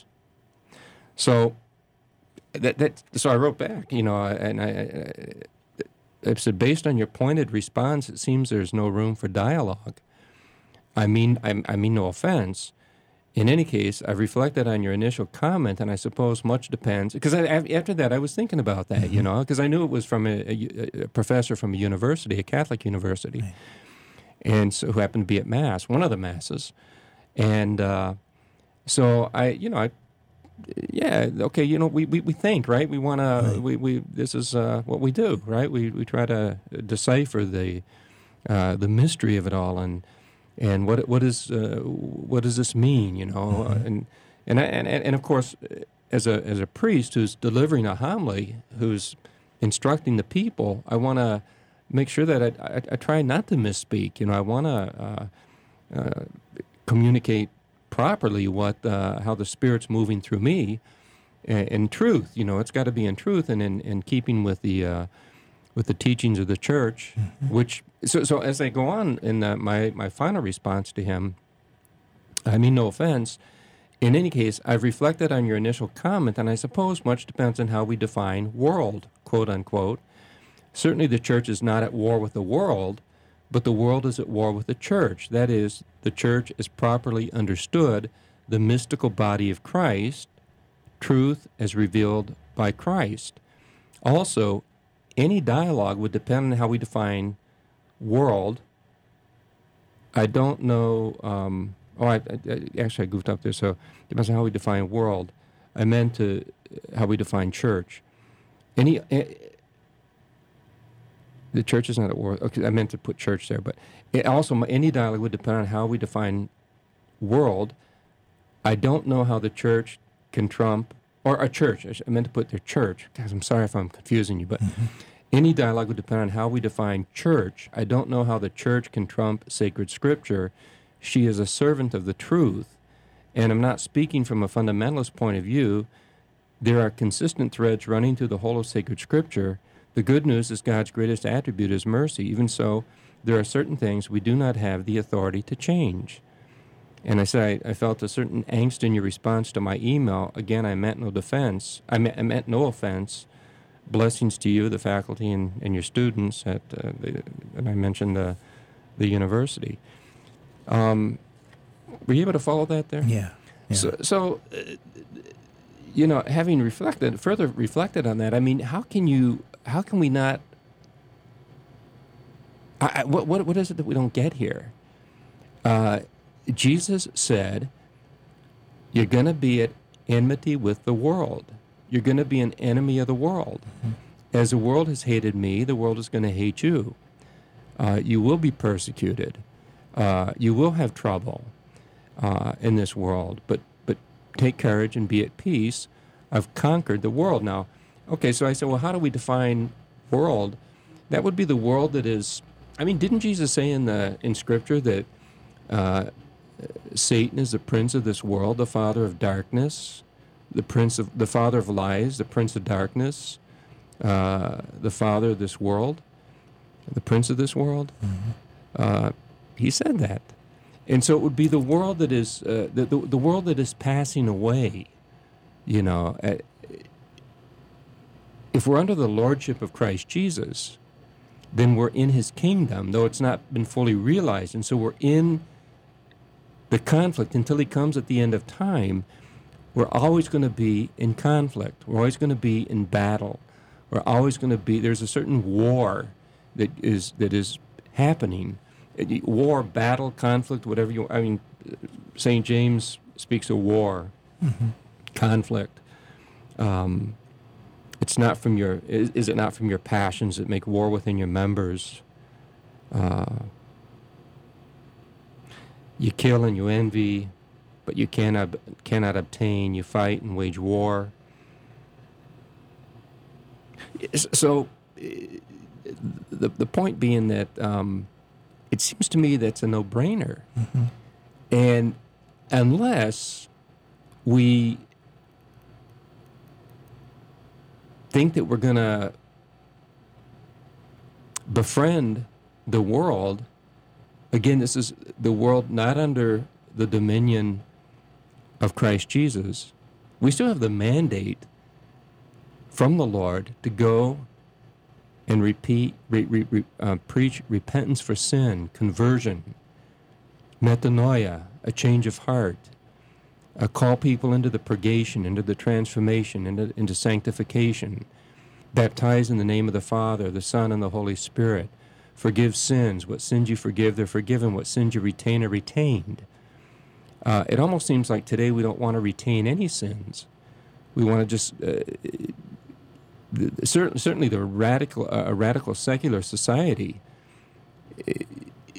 So that that so I wrote back, you know, and I, I, I said, based on your pointed response, it seems there's no room for dialogue. I mean, I, I mean no offense. In any case, I've reflected on your initial comment, and I suppose much depends. Because after that, I was thinking about that, mm-hmm. you know, because I knew it was from a, a, a professor from a university, a Catholic university, right. and so who happened to be at Mass, one of the Masses. And uh, so I, you know, I, yeah, okay, you know, we, we, we think, right? We want right. to, we, we this is uh, what we do, right? We we try to decipher the uh, the mystery of it all, and and what what is uh, what does this mean, you know? Mm-hmm. And and, I, and and of course, as a as a priest who's delivering a homily, who's instructing the people, I want to make sure that I, I I try not to misspeak. You know, I want to uh, uh, communicate properly what uh, how the Spirit's moving through me, in, in truth. You know, it's got to be in truth and in, in keeping with the uh, with the teachings of the church. Mm-hmm. Which so so as I go on in uh, my my final response to him, I mean no offense. In any case, I've reflected on your initial comment, and I suppose much depends on how we define world, quote unquote. Certainly, the church is not at war with the world, but the world is at war with the church. That is, the church is properly understood, the mystical body of Christ, truth as revealed by Christ. Also, any dialogue would depend on how we define world. I don't know, um, oh, I, I, actually I goofed up there, so it depends on how we define world. I meant to how we define church. Any... Uh, The church is not at war. Okay, I meant to put church there, but it also any dialogue would depend on how we define world. I don't know how the church can trump, or a church. I meant to put their church. Guys, I'm sorry if I'm confusing you, but mm-hmm. any dialogue would depend on how we define church. I don't know how the church can trump sacred scripture. She is a servant of the truth, and I'm not speaking from a fundamentalist point of view. There are consistent threads running through the whole of sacred scripture. The good news is God's greatest attribute is mercy. Even so, there are certain things we do not have the authority to change. And I said I, I felt a certain angst in your response to my email. Again, I meant no defense. I meant, I meant no offense. Blessings to you, the faculty, and, and your students at uh, the, and I mentioned the the university. Um, were you able to follow that there? Yeah. yeah. So, so uh, you know, having reflected further reflected on that, I mean, how can you? How can we not? I, I, what what what is it that we don't get here? Uh, Jesus said, "You're going to be at enmity with the world. You're going to be an enemy of the world. Mm-hmm. As the world has hated me, the world is going to hate you. Uh, you will be persecuted. Uh, you will have trouble uh, in this world. But but take courage and be at peace. I've conquered the world." Now. Okay, so I said, well, how do we define world? That would be the world that is, I mean, didn't Jesus say in the in Scripture that uh, Satan is the prince of this world, the father of darkness, the prince of the father of lies, the prince of darkness, uh, the father of this world, the prince of this world? Mm-hmm. Uh, he said that. And so it would be the world that is, uh, the, the, the world that is passing away, you know, uh, if we're under the lordship of Christ Jesus, then we're in his kingdom, though it's not been fully realized. And so we're in the conflict until he comes at the end of time. We're always going to be in conflict. We're always going to be in battle. are always going to be, there's a certain war that is that is happening. War, battle, conflict, whatever you, I mean, Saint James speaks of war, mm-hmm. conflict. Um, it's not from your, is, is it not from your passions that make war within your members? Uh, you kill and you envy, but you cannot cannot obtain. You fight and wage war. So, the the point being that um, it seems to me that's a no-brainer, mm-hmm. and unless we think that we're going to befriend the world, again, this is the world not under the dominion of Christ Jesus. We still have the mandate from the Lord to go and repeat, re, re, re, uh, preach repentance for sin, conversion, metanoia, a change of heart, uh, call people into the purgation, into the transformation, into, into sanctification, baptize in the name of the Father, the Son, and the Holy Spirit, forgive sins. What sins you forgive, they're forgiven. What sins you retain are retained. Uh, it almost seems like today we don't want to retain any sins. We want to just... Uh, the, certain, certainly the radical, uh, a radical secular society, it,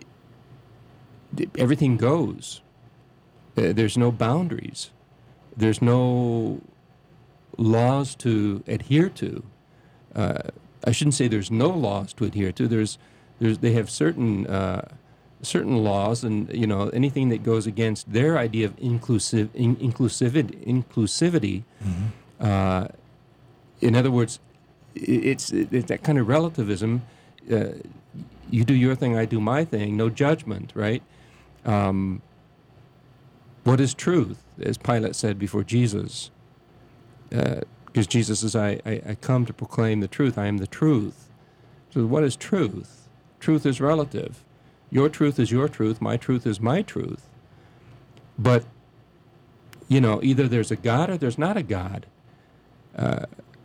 it, everything goes. Uh, there's no boundaries. There's no laws to adhere to. Uh, I shouldn't say there's no laws to adhere to. There's, there's they have certain uh, certain laws, and you know anything that goes against their idea of inclusive in, inclusivity inclusivity. Mm-hmm. Uh, in other words, it's, it's that kind of relativism. Uh, you do your thing, I do my thing. No judgment, right? Um, what is truth, as Pilate said before Jesus? Uh, Because Jesus says, I, I, I come to proclaim the truth. I am the truth. So what is truth? Truth is relative. Your truth is your truth. My truth is my truth. But, you know, either there's a God or there's not a God. Uh,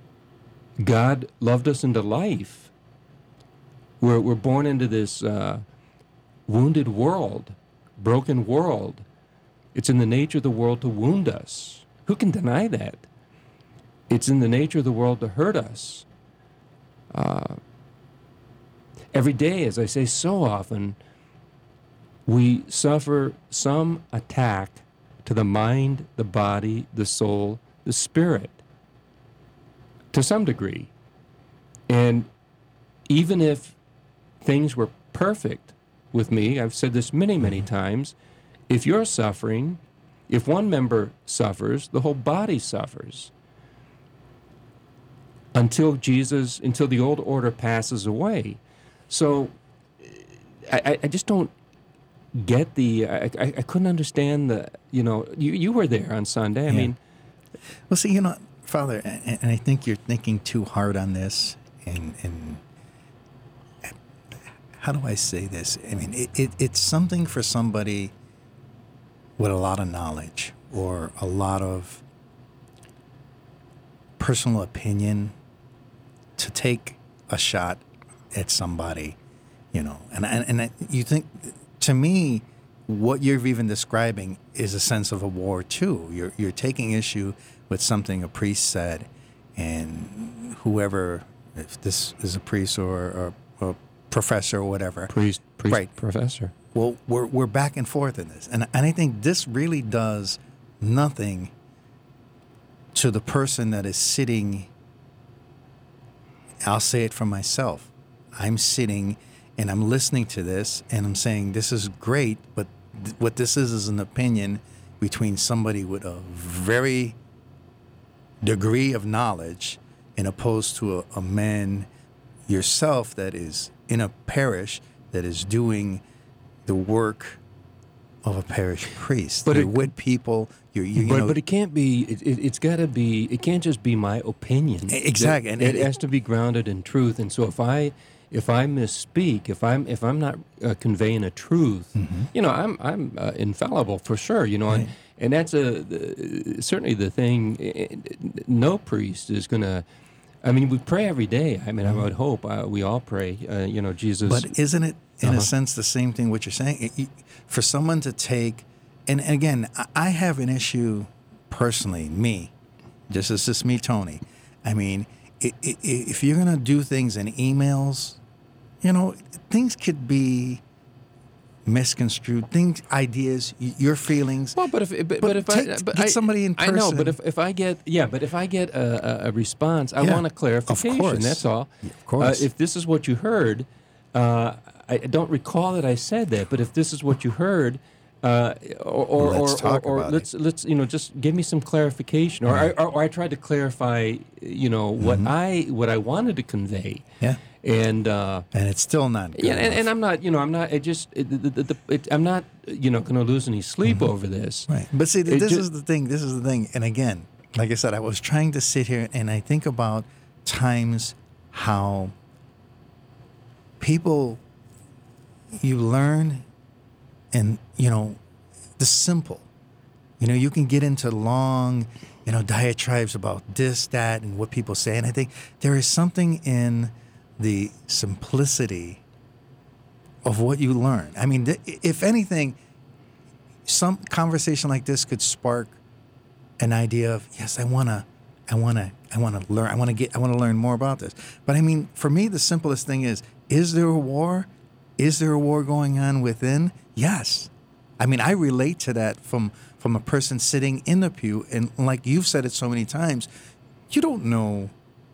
God loved us into life. We're, we're born into this uh, wounded world, broken world. It's in the nature of the world to wound us. Who can deny that? It's in the nature of the world to hurt us. Uh, every day, as I say so often, we suffer some attack to the mind, the body, the soul, the spirit, to some degree. And even if things were perfect with me, I've said this many, many times, if you're suffering, if one member suffers, the whole body suffers. Until Jesus, until the old order passes away. So I, I just don't get the, I, I, I couldn't understand the, you know, you, you were there on Sunday. I yeah. mean. Well, see, you know, Father, and, and I think you're thinking too hard on this. And, and how do I say this? I mean, it, it, it's something for somebody with a lot of knowledge or a lot of personal opinion to take a shot at somebody, you know, and and, and you think, to me, what you're even describing is a sense of a war too. You're you're taking issue with something a priest said, and whoever, if this is a priest or, or, or professor or whatever, priest, priest, right, professor. Well, we're we're back and forth in this, and and I think this really does nothing to the person that is sitting. I'll say it for myself. I'm sitting and I'm listening to this and I'm saying, this is great, but th- what this is is an opinion between somebody with a very degree of knowledge and opposed to a, a man yourself that is in a parish that is doing the work of a parish priest. But you're it, with people. You're, you, you but, know, but it can't be. It, it, it's got to be. It can't just be my opinion. Exactly, It, and it, it, it has to be grounded in truth. And so if I, if I misspeak, if I'm, if I'm not uh, conveying a truth, mm-hmm. you know, I'm, I'm uh, infallible for sure. You know, right. and, and that's a the, certainly the thing. No priest is going to I mean, we pray every day. I mean, I would hope uh, we all pray. Uh, you know, Jesus. But isn't it, in Uh-huh. a sense, the same thing what you're saying? It- it- for someone to take, and again, I- I have an issue personally, me, just as just me, Tony. I mean, i i if you're going to do things in emails, you know, things could be misconstrued. Things, ideas, y- your feelings. Well, but if but, But but if take- I but get I, somebody in I know, but person. if, if I get yeah, but if I get a, a, a response, I Yeah, want a of clarification. course. That's all. Yeah, of course. Uh, if this is what you heard, uh, I don't recall that I said that. But if this is what you heard, uh, or or Let's or, talk or, or about let's let's you know just give me some clarification, or I or, or I tried to clarify, you know, what I what I wanted to convey. Yeah. And uh, And it's still not good yeah, and, enough. and I'm not, you know, I'm not. I just, it, the, the, the, it, I'm not, you know, going to lose any sleep over this. Right. But see, th- It this ju- is the thing. This is the thing. And again, like I said, I was trying to sit here and I think about times how people, you learn and, you know, the simple. You know, you can get into long, you know, diatribes about this, that, and what people say. And I think there is something in the simplicity of what you learn. I mean, th- if anything, some conversation like this could spark an idea of, yes, I wanna, I wanna, I wanna learn, I wanna get, I wanna learn more about this. But I mean, for me, the simplest thing is: is there a war? Is there a war going on within? Yes. I mean, I relate to that from from a person sitting in the pew, and like you've said it so many times, you don't know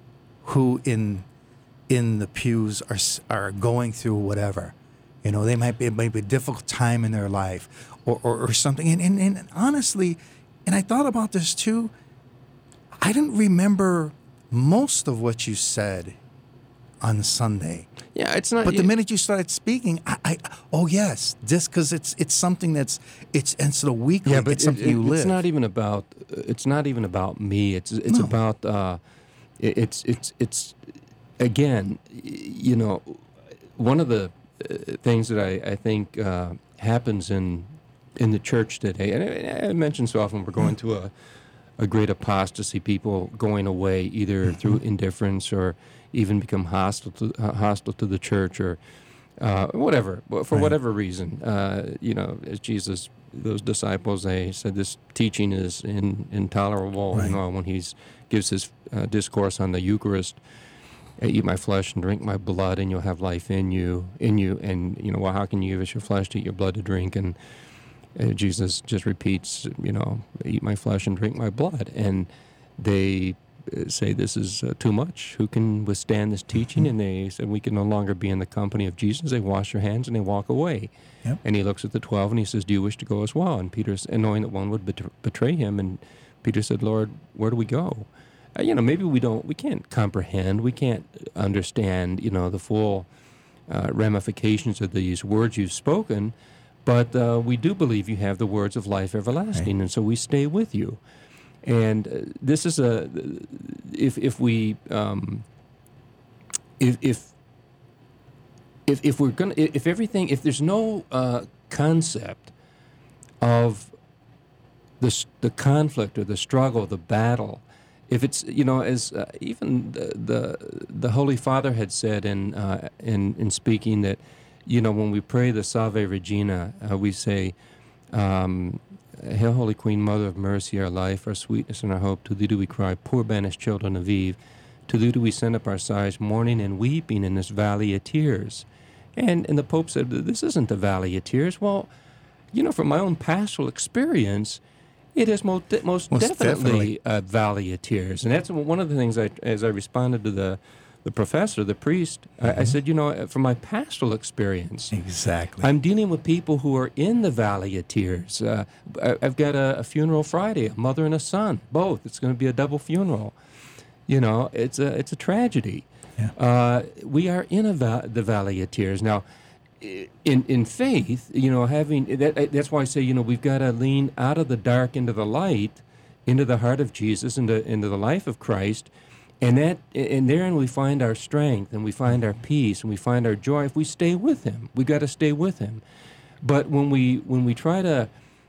who in in the pews are are going through whatever. You know, they might be it might be a difficult time in their life, or or, or something. And, and and honestly, and I thought about this too. I didn't remember most of what you said on Sunday. Yeah, it's not. But the it- minute you started speaking, I, I oh yes, just because it's it's something that's it's it's a weekly. yeah, but it's something it- you it- live. It's not even about. It's not even about me. It's it's No. about. Uh, it- it's it's it's again, y- you know, one of the uh, things that I I think uh, happens in in the church today, and I, I mentioned so often we're going to a a great apostasy, people going away either through indifference or even become hostile to uh, hostile to the church or uh, whatever, but for Right. whatever reason. Uh, you know, as Jesus, those disciples, they said this teaching is in, intolerable. Right. You know, when he's gives his uh, discourse on the Eucharist, eat my flesh and drink my blood, and you'll have life in you. In you, and you know, well, how can you give us your flesh to eat, your blood to drink? And uh, Jesus just repeats, you know, eat my flesh and drink my blood, and they uh, say this is uh, too much. Who can withstand this teaching? And they said we can no longer be in the company of Jesus. They wash their hands and they walk away. Yep. And he looks at the twelve and he says, "Do you wish to go as well?" And Peter's, and knowing that one would bet- betray him, and Peter said, "Lord, where do we go?" Uh, you know, maybe we don't, we can't comprehend, we can't understand, you know, the full uh, ramifications of these words you've spoken, but uh, we do believe you have the words of life everlasting, Right. and so we stay with you. And uh, this is a, if if we, um, if if if if we're gonna, if everything, if there's no uh, concept of the s- the conflict or the struggle, the battle, if it's, you know, as uh, even the, the the Holy Father had said in uh, in in speaking that, you know, when we pray the Salve Regina, uh, we say, um, "Hail, Holy Queen, Mother of Mercy, our life, our sweetness, and our hope. To thee do we cry, poor banished children of Eve. To thee do we send up our sighs, mourning and weeping in this valley of tears." And and the Pope said, "This isn't the valley of tears." Well, you know, from my own pastoral experience, it is most, de- most, Most definitely, definitely. a valley of tears. And that's one of the things I, as I responded to the, the professor, the priest, I, I said, you know, from my pastoral experience, Exactly. I'm dealing with people who are in the valley of tears. Uh, I, I've got a, a funeral Friday, a mother and a son, both. It's going to be a double funeral. You know, it's a it's a tragedy. Yeah. Uh, we are in a va- the valley of tears now. i- In in faith, you know, having that, that's why I say, you know, we've got to lean out of the dark into the light, into the heart of Jesus, into into the life of Christ, and that and therein we find our strength and we find our peace and we find our joy if we stay with Him. We got to stay with Him. But when we when we try to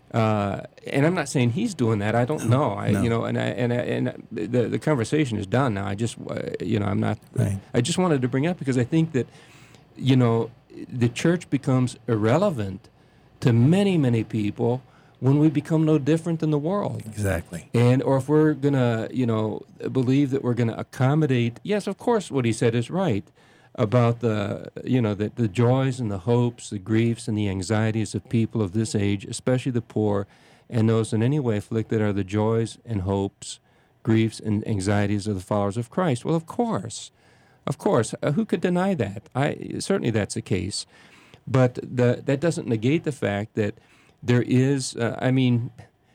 Uh, and I'm not saying he's doing that. I don't know. I, No. You know, and I, and I, and the the conversation is done now. I just, uh, you know, I'm not. Right. I just wanted to bring up because I think that, you know, the church becomes irrelevant to many many people when we become no different than the world. Exactly. And or if we're gonna, you know, believe that we're gonna accommodate. Yes, of course, what he said is right about the, you know, the, the joys and the hopes, the griefs and the anxieties of people of this age, especially the poor, and those in any way afflicted are the joys and hopes, griefs and anxieties of the followers of Christ. Well, of course, of course, uh, who could deny that? I certainly that's the case, but the, that doesn't negate the fact that there is, uh, I mean,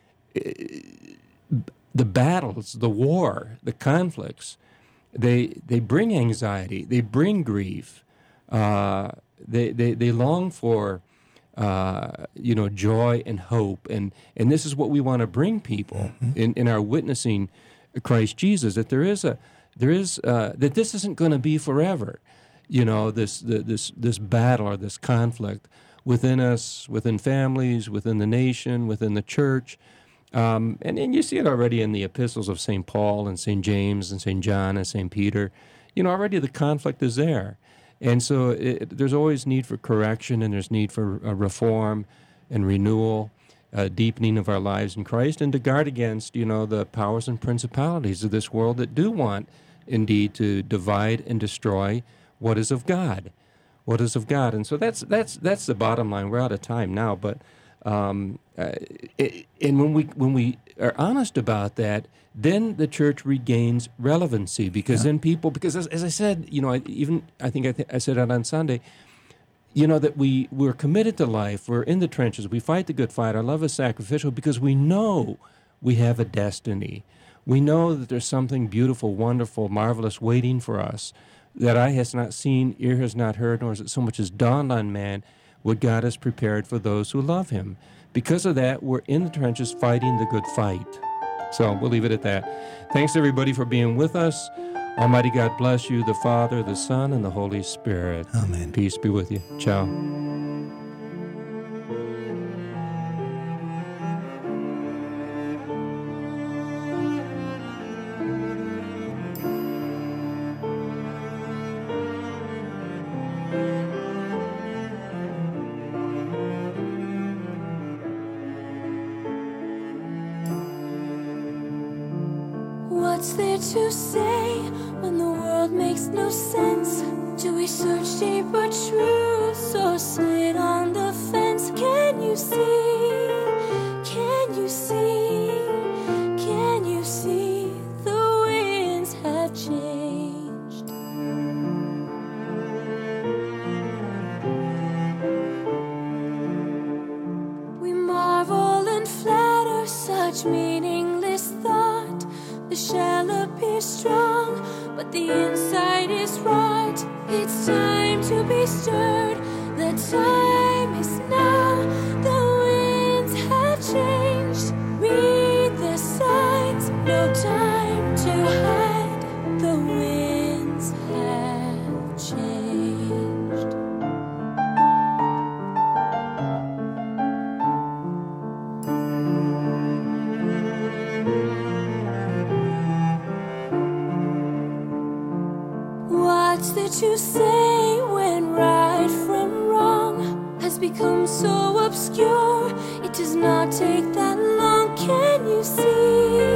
the battles, the war, the conflicts. They they bring anxiety. They bring grief. Uh, they, they they long for uh, you know joy and hope, and and this is what we want to bring people mm-hmm. in, in our witnessing Christ Jesus. That there is a there is uh, that this isn't going to be forever. You know this the, this this battle or this conflict within us, within families, within the nation, within the church. Um, and, and you see it already in the epistles of Saint Paul and Saint James and Saint John and Saint Peter. You know, already the conflict is there. And so it, there's always need for correction, and there's need for uh, reform and renewal, uh, deepening of our lives in Christ, and to guard against, you know, the powers and principalities of this world that do want, indeed, to divide and destroy what is of God, what is of God. And so that's that's that's the bottom line. We're out of time now, but... Um, uh, it, and when we when we are honest about that, then the church regains relevancy because yeah. then people because as, as I said, you know, I, even I think I, th- I said it on Sunday, you know, that we we're committed to life, we're in the trenches, we fight the good fight, our love is sacrificial because we know we have a destiny, we know that there's something beautiful, wonderful, marvelous waiting for us that eye has not seen, ear has not heard, nor is it so much as dawned on man. What God has prepared for those who love him. Because of that, we're in the trenches fighting the good fight. So we'll leave it at that. Thanks, everybody, for being with us. Almighty God bless you, the Father, the Son, and the Holy Spirit. Amen. Peace be with you. Ciao. What's there to say when the world makes no sense? Do we search deeper truths or sit on the fence? Can you see? Can you see? Can you see the winds have changed? We marvel and flatter such meaningless thought. The shell appears strong, but the inside is rot. It's time to be stirred. The time is now. The winds have changed. Read the signs. No time to hide. The winds have changed. What's there to say when right from wrong has become so obscure? It does not take that long. Can you see?